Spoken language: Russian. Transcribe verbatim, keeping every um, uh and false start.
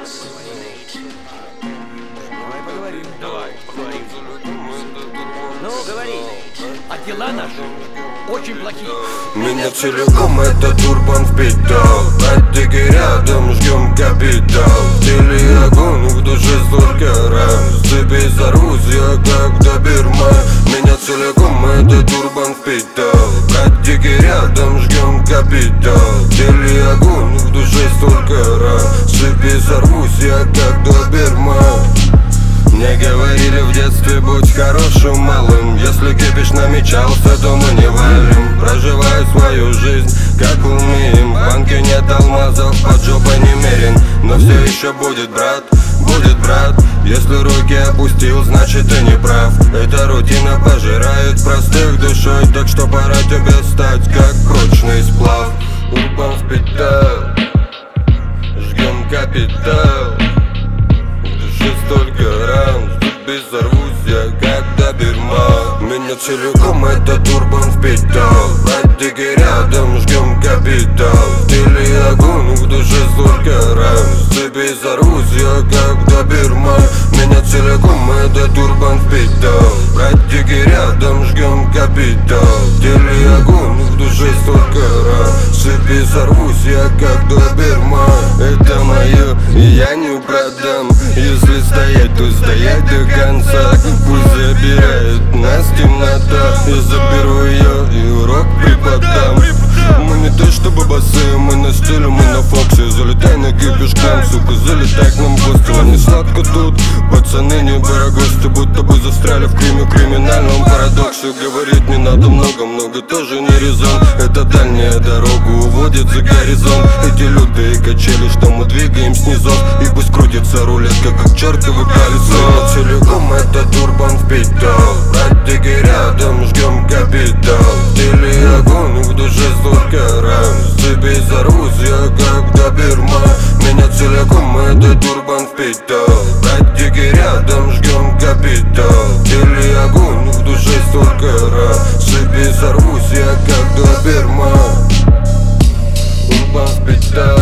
Давай поговорим. Давай, поговорим. Ну, говори. А дела наши очень плохие. Меня целиком этот турбан впитал. Братики рядом, жгем капитал. В теле огонь, в душе столько ран. С цепи взорвусь я, как доберман. Меня целиком этот турбан впитал. Братики рядом, жгем капитал. В теле огонь, в душе столько ран. С цепи взорвусь я, как доберман. Мне говорили в детстве, будь хорошим малым. Если кипиш намечался, то мы не валим. Проживаю свою жизнь, как умеем. В банке нет алмазов, под жопой немерен. Но все еще будет, брат, будет, брат. Если руки опустил, значит ты не прав. Эта рутина пожирает простых душой. Так что пора тебе стать, как прочный сплав. Урбан впитал, жгем капитал. Столько ран, в зубе взорвусь я, как доберман. Меня целиком этот турбан впитал. Братики рядом, жгем капитал. В теле огонь, в душе столько ран. В цепи взорвусь я, как доберман. Меня целиком этот турбан впитал. Братики рядом, жгем капитал. В теле огонь, в душе столько ран. В цепи взорвусь я, как доберман. Это мое, я не продам. Если стоять, то стоять до конца. Пусть забирает нас темнота. Я заберу ее и урок преподам. Мы не то чтобы басы, мы на стиле, мы на фоксе. Залетай на кипишкам, сука, залетай к нам в гости. Вам не сладко тут, пацаны не барагости. Будто бы застряли в криме, криминальном парадоксе. Говорить не надо много, много тоже не резон. Это дальняя дорога уводит за горизонт. Эти лютые качели, что мы двигаем снизу. И пусть крутится рулетка, как чертово колесо. Целиком этот турбан впитал. Братики рядом, жгем капитал. В теле огонь, в душе столько ран. С цепи взорвусь я, как доберман. Меня целиком этот турбан впитал. Братики рядом, жгем капитал. В теле огонь, в душе столько ран. С цепи взорвусь я, как доберман. Турбан впитал.